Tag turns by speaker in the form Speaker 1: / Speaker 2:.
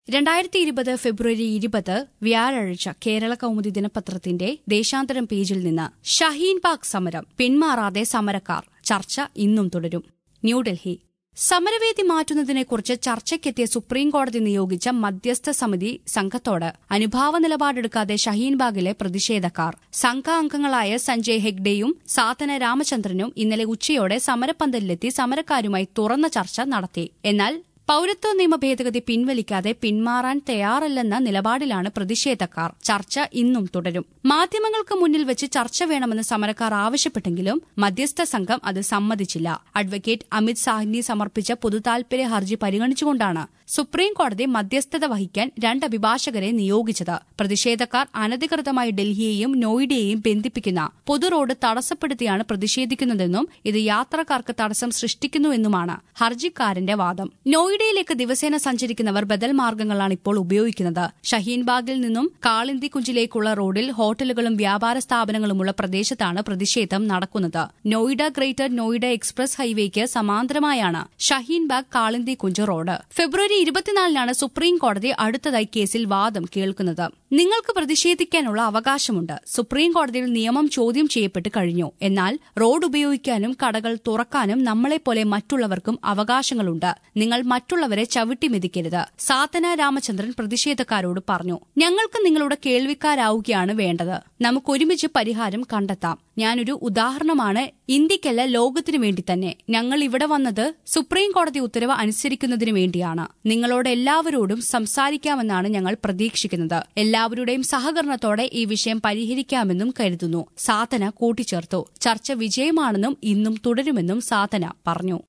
Speaker 1: 2020 ഫെബ്രുവരി 20 വ്യാഴാഴ്ച കേരള കൗമുദി ദിനപത്രത്തിന്റെ ദേശാന്തരം പേജിൽ നിന്ന് ഷഹീൻബാഗ് സമരം പിന്മാറാതെ സമരക്കാർ ചർച്ച ഇന്നും തുടരും. ന്യൂഡൽഹി സമരവേദി മാറ്റുന്നതിനെക്കുറിച്ച് ചർച്ചയ്ക്കെത്തിയ സുപ്രീംകോടതി നിയോഗിച്ച മധ്യസ്ഥ സമിതി സംഘത്തോട് അനുഭാവ നിലപാടെടുക്കാതെ ഷഹീൻബാഗിലെ പ്രതിഷേധക്കാർ സംഘാംഗങ്ങളായ സഞ്ജയ് ഹെഗ്ഡെയും സാധന രാമചന്ദ്രനും ഇന്നലെ ഉച്ചയോടെ സമരപ്പന്തലിലെത്തി സമരക്കാരുമായി തുറന്ന ചർച്ച നടത്തി. എന്നാൽ പൌരത്വ നിയമ ഭേദഗതി പിൻവലിക്കാതെ പിന്മാറാൻ തയ്യാറല്ലെന്ന നിലപാടിലാണ് പ്രതിഷേധക്കാർ. ചർച്ച ഇന്നും തുടരും. മാധ്യമങ്ങൾക്ക് മുന്നിൽ വെച്ച് ചർച്ച വേണമെന്ന് സമരക്കാർ ആവശ്യപ്പെട്ടെങ്കിലും മധ്യസ്ഥ സംഘം അത് സമ്മതിച്ചില്ല. അഡ്വക്കേറ്റ് അമിത് സാഹ്നി സമർപ്പിച്ച പൊതുതാൽപര്യ ഹർജി പരിഗണിച്ചുകൊണ്ടാണ് സുപ്രീംകോടതി മധ്യസ്ഥത വഹിക്കാൻ 2 അഭിഭാഷകരെ നിയോഗിച്ചത്. പ്രതിഷേധക്കാർ അനധികൃതമായി ഡൽഹിയെയും നോയിഡയെയും ബന്ധിപ്പിക്കുന്ന പൊതുറോഡ് തടസ്സപ്പെടുത്തിയാണ് പ്രതിഷേധിക്കുന്നതെന്നും ഇത് യാത്രക്കാർക്ക് തടസ്സം സൃഷ്ടിക്കുന്നുവെന്നുമാണ് ഹർജിക്കാരന്റെ വാദം. നോയിഡയിലേക്ക് ദിവസേന സഞ്ചരിക്കുന്നവർ ബദൽ മാർഗ്ഗങ്ങളാണ് ഇപ്പോൾ ഉപയോഗിക്കുന്നത്. ഷഹീൻബാഗിൽ നിന്നും കാളിന്തി കുഞ്ചിലേക്കുള്ള റോഡിൽ ഹോട്ടലുകളും വ്യാപാര സ്ഥാപനങ്ങളുമുള്ള പ്രദേശത്താണ് പ്രതിഷേധം നടക്കുന്നത്. നോയിഡ ഗ്രേറ്റർ നോയിഡ എക്സ്പ്രസ് ഹൈവേക്ക് സമാന്തരമായാണ് ഷഹീൻബാഗ് കാളിന്തി കുഞ്ച് റോഡ്. ഫെബ്രുവരി 24-നാണ് സുപ്രീംകോടതി അടുത്തതായി കേസിൽ വാദം കേൾക്കുന്നത്. നിങ്ങൾക്ക് പ്രതിഷേധിക്കാനുള്ള അവകാശമുണ്ട്. സുപ്രീംകോടതിയിൽ നിയമം ചോദ്യം ചെയ്യപ്പെട്ട് കഴിഞ്ഞു. എന്നാൽ റോഡ് ഉപയോഗിക്കാനും കടകൾ തുറക്കാനും നമ്മളെപ്പോലെ മറ്റുള്ളവർക്കും അവകാശങ്ങളുണ്ട്. നിങ്ങൾ മറ്റുള്ളവരെ ചവിട്ടിമെതിക്കരുത്. സാധന രാമചന്ദ്രൻ പ്രതിഷേധക്കാരോട് പറഞ്ഞു. ഞങ്ങൾക്ക് നിങ്ങളുടെ കേൾവിക്കാരാവുകയാണ് വേണ്ടത്. നമുക്കൊരുമിച്ച് പരിഹാരം കണ്ടെത്താം. ഞാനൊരു ഉദാഹരണമാണ്. ഇന്ത്യക്കല്ല, ലോകത്തിനു വേണ്ടി തന്നെ. ഞങ്ങൾ ഇവിടെ വന്നത് സുപ്രീംകോടതി ഉത്തരവ് അനുസരിക്കുന്നതിനു വേണ്ടിയാണ്. നിങ്ങളോട് എല്ലാവരോടും സംസാരിക്കാമെന്നാണ് ഞങ്ങൾ പ്രതീക്ഷിക്കുന്നത്. എല്ലാവരുടെയും സഹകരണത്തോടെ ഈ വിഷയം പരിഹരിക്കാമെന്നും കരുതുന്നു. സാധന കൂട്ടിച്ചേർത്തു. ചർച്ച വിജയമാണെന്നും ഇന്നും തുടരുമെന്നും സാധന പറഞ്ഞു.